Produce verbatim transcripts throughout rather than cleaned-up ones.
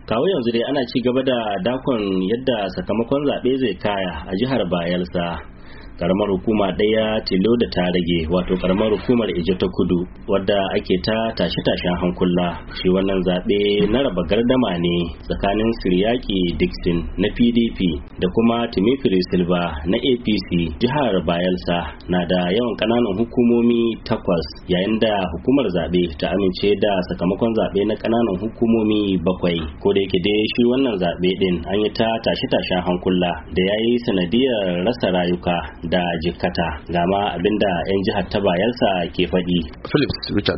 Kawo yanzu dai ana ci gaba da dakon yadda sakamakon zaɓe zai kaya a jihar Bayelsa. Karamar hukuma ɗaya tilo da ta rage, wato karamar hukumar Eje ta Kudu, wadda ake ta tashe-tashen hankula. Shi wannan zaɓe na raba gardama ne tsakanin Siryaki Dixon na P D P da kuma Timifiri Silva na A P C. Jihar Bayelsa na da yawan ƙananan hukumomi takwas, yayin da hukumar zaɓe ta amince da sakamakon zaɓe na ƙananan hukumomi bakwai. Ko da yake dai shi wannan zaɓe ɗin an yi ta tashe-tashen hankula da ya yi sanadiyar rasa rayuka da jikkata. Ga ma abinda 'yan jihar ta Bayelsa ke faɗi. Phillips Richard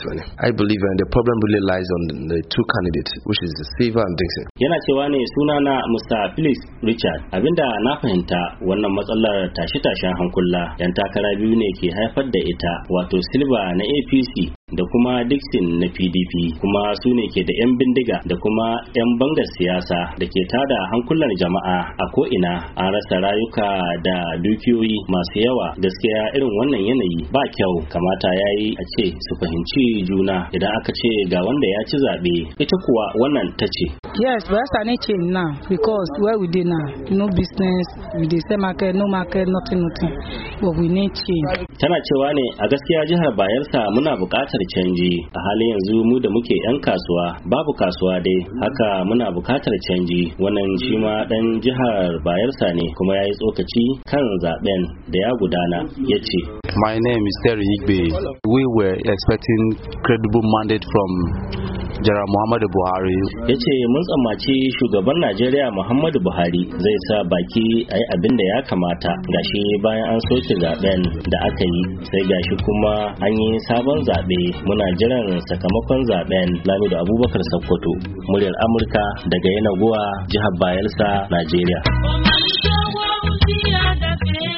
I believe uh, the problem really lies on the two candidates, which is Silva and Dixon. Yana cewa ne sunana Mister Phillips Richard. Abinda na fahimta wannan matsalar tashe-tashen hankula 'yan takara biyu ne ke haifar da ita, wato Silva na A P C da kuma Dixon na P D P, kuma su ne ke da 'yan bindiga da kuma 'yan bangar siyasa da ke tada hankulan jama'a a ko'ina. An rasa rayuka da dukiyoyi masu yawa. Gaskiya irin wannan yanayi ba kyau. Kamata ya yi a ce su fahimci juna idan aka ce ga wanda ya ci zaɓe. Ita kuwa wannan ta ce, yes, we are need change now because where we dey now, no business, we dey sell market, no market, nothing, nothing, but we need change. Tana cewa ne a gaskiya jihar Bayelsa muna buƙatar canji. A halin yanzu mu da muke 'yan kasuwa babu kasuwa dai, haka muna buƙatar canji. Wannan shi ma ɗan jihar Bayelsa ne kuma ya yi tsokaci kan zaben da ya gudana. Ya ce, my name is Terry Igbe. We were expecting credible mandate from General Muhammadu Buhari. Ya ce mun tsammaci shugaban Najeriya Muhammadu Buhari zai sa baki a yi abin da ya kamata. Gashi bayan an soke zaben da aka yi, sai gashi kuma an yi sabon zaɓe. Muna jiran sakamakon zaben. Lamido Abubakar Sokoto, muryar Amurka daga Yenagoa, jihar Bayelsa, Najeriya.